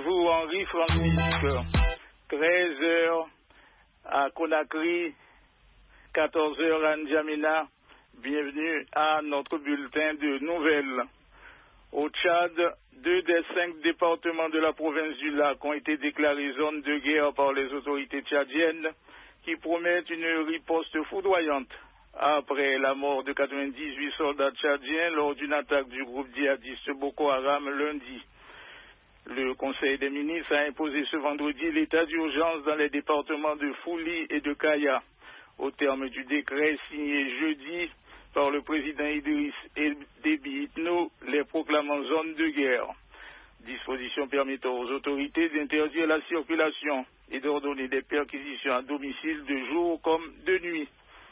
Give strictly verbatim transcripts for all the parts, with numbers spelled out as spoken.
Bonjour Henri Francisque, treize heures à Conakry, quatorze heures à N'Djamena. Bienvenue à notre bulletin de nouvelles. Au Tchad, deux des cinq départements de la province du Lac ont été déclarés zone de guerre par les autorités tchadiennes qui promettent une riposte foudroyante après la mort de quatre-vingt-dix-huit soldats tchadiens lors d'une attaque du groupe djihadiste Boko Haram lundi. Le Conseil des ministres a imposé ce vendredi l'état d'urgence dans les départements de Fouli et de Kaya, au terme du décret signé jeudi par le président Idriss Déby Itno, les proclamant zone de guerre. Disposition permettant aux autorités d'interdire la circulation et d'ordonner des perquisitions à domicile de jour comme de nuit.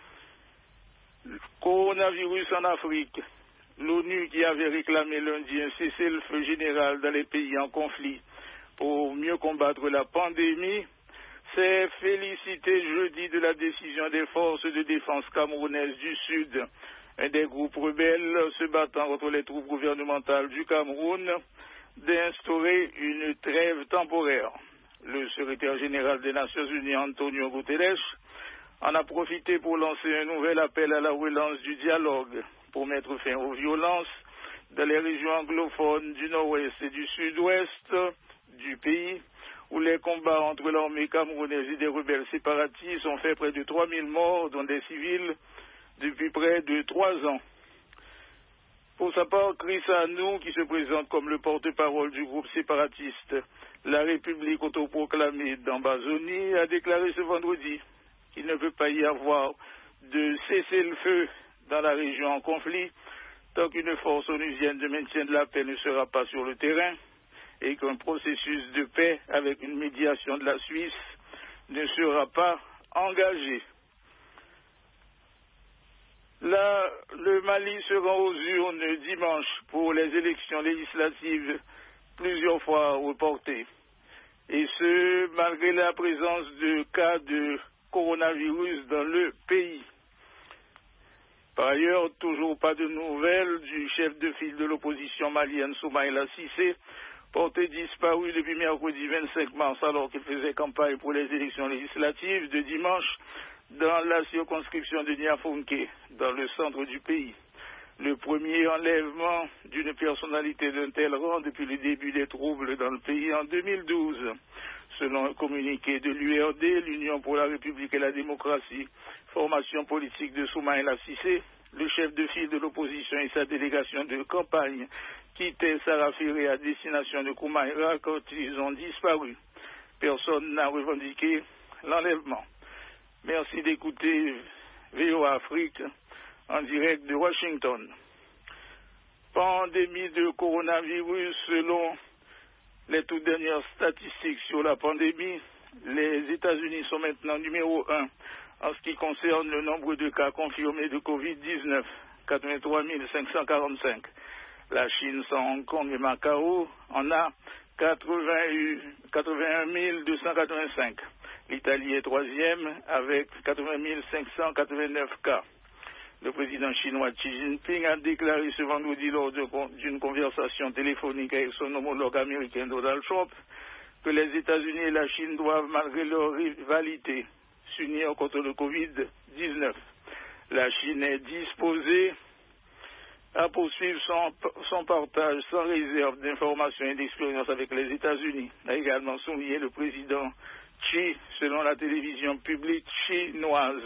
Coronavirus en Afrique. L'ONU, qui avait réclamé lundi un cessez-le-feu général dans les pays en conflit pour mieux combattre la pandémie, s'est félicité jeudi de la décision des forces de défense camerounaises du Sud, un des groupes rebelles se battant contre les troupes gouvernementales du Cameroun, d'instaurer une trêve temporaire. Le secrétaire général des Nations Unies, Antonio Guterres, en a profité pour lancer un nouvel appel à la relance du dialogue pour mettre fin aux violences dans les régions anglophones du nord-ouest et du sud-ouest du pays, où les combats entre l'armée camerounaise et des rebelles séparatistes ont fait près de trois mille morts, dont des civils, depuis près de trois ans. Pour sa part, Chris Anou, qui se présente comme le porte-parole du groupe séparatiste La République autoproclamée d'Ambazonie, a déclaré ce vendredi qu'il ne peut pas y avoir de cessez-le-feu dans la région en conflit tant qu'une force onusienne de maintien de la paix ne sera pas sur le terrain et qu'un processus de paix avec une médiation de la Suisse ne sera pas engagé. Là, le Mali se rend aux urnes dimanche pour les élections législatives plusieurs fois reportées. Et ce, malgré la présence de cas de coronavirus dans le pays. Par ailleurs, toujours pas de nouvelles du chef de file de l'opposition malienne Soumaïla Cissé, porté disparu depuis mercredi vingt-cinq mars alors qu'il faisait campagne pour les élections législatives de dimanche dans la circonscription de Niafonké, dans le centre du pays. Le premier enlèvement d'une personnalité d'un tel rang depuis le début des troubles dans le pays en deux mille douze. Selon un communiqué de l'U R D, l'Union pour la République et la démocratie, formation politique de Soumaïla Cissé, le chef de file de l'opposition et sa délégation de campagne quittaient Sarafiré à destination de Koumaïra quand ils ont disparu. Personne n'a revendiqué l'enlèvement. Merci d'écouter V O Afrique en direct de Washington. Pandémie de coronavirus. Selon les toutes dernières statistiques sur la pandémie, les États-Unis sont maintenant numéro un en ce qui concerne le nombre de cas confirmés de covid dix-neuf, quatre-vingt-trois mille cinq cent quarante-cinq. La Chine, sans Hong Kong et Macao, en a quatre-vingt-un mille deux cent quatre-vingt-cinq. L'Italie est troisième avec quatre-vingt mille cinq cent quatre-vingt-neuf cas. Le président chinois Xi Jinping a déclaré ce vendredi lors d'une conversation téléphonique avec son homologue américain Donald Trump que les États-Unis et la Chine doivent, malgré leur rivalité, s'unir contre le covid dix-neuf. La Chine est disposée à poursuivre son, son partage sans réserve d'informations et d'expérience avec les États-Unis, a également souligné le président Xi, selon la télévision publique chinoise.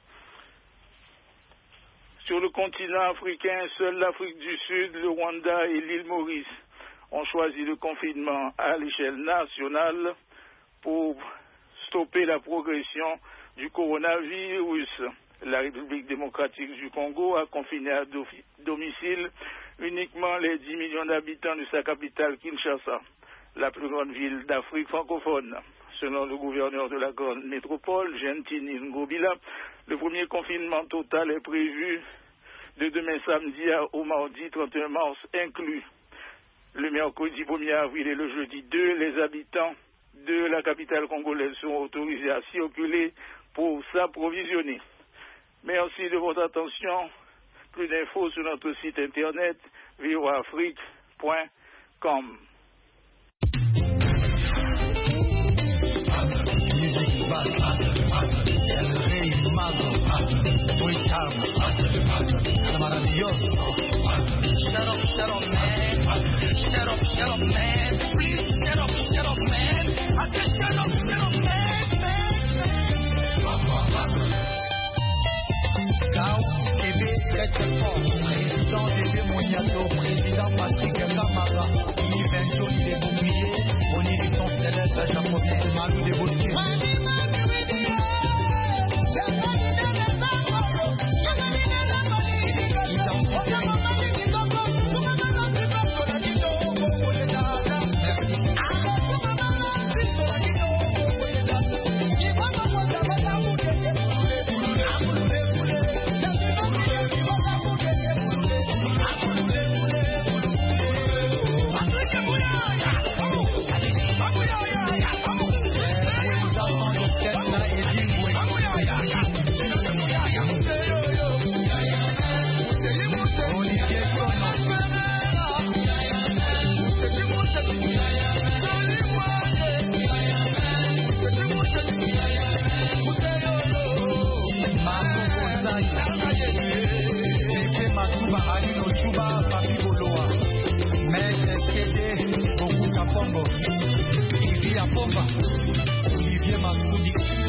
Sur le continent africain, seule l'Afrique du Sud, le Rwanda et l'île Maurice ont choisi le confinement à l'échelle nationale pour stopper la progression du coronavirus. La République démocratique du Congo a confiné à domicile uniquement les dix millions d'habitants de sa capitale Kinshasa, la plus grande ville d'Afrique francophone. Selon le gouverneur de la grande métropole, Gentini Ngobila, le premier confinement total est prévu de demain samedi au mardi trente et un mars inclus. Le mercredi premier avril et le jeudi deux, les habitants de la capitale congolaise sont autorisés à circuler pour s'approvisionner. Merci de votre attention. Plus d'infos sur notre site internet v o afrique point com. shut up, man. Please shut up, shut up, man. I said shut up, shut up, man. Gao, Québec, très très fort. Président Bébé Moniato, président Patrick Camara, Yves il est bouclier, on y est son célèbre japonais, Malou des Boutiers. Olivier Massoudi.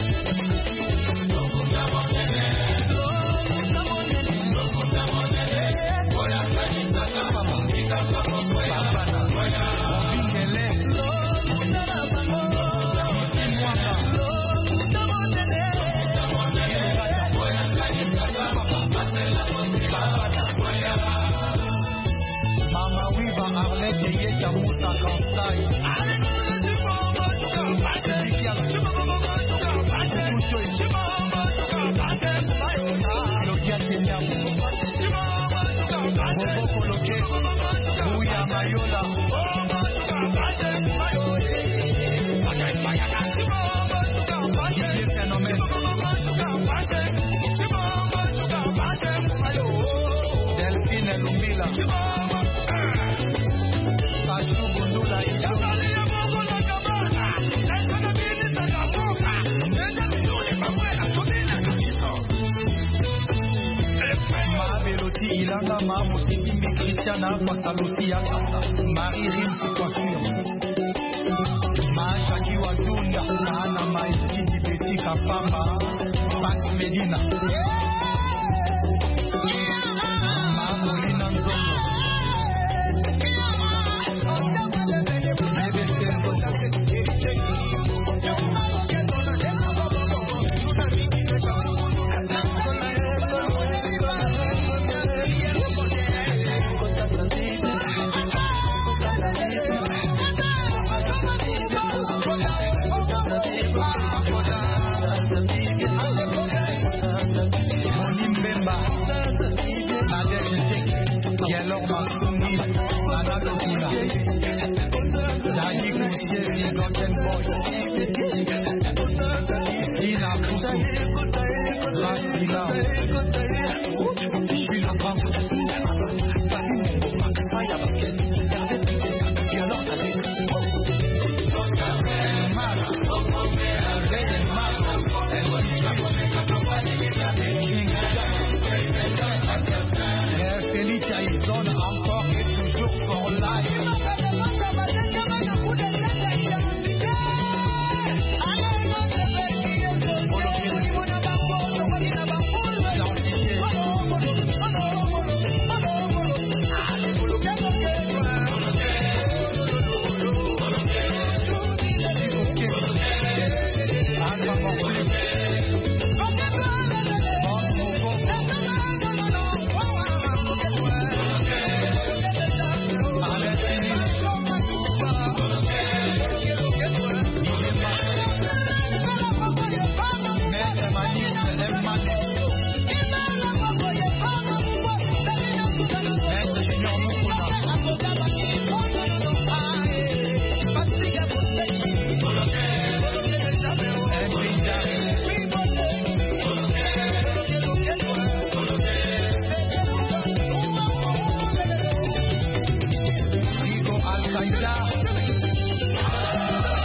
Mama Wiva Arlette Yeta Moussa Kansai. Delphine Lumbila. Ilanga Mamo Sikimbi Christiana Pakalusi Yakasa Marie Rim Coiffure Macha Kiwatunda Ana Maïski Petit Kapamba Pax Medina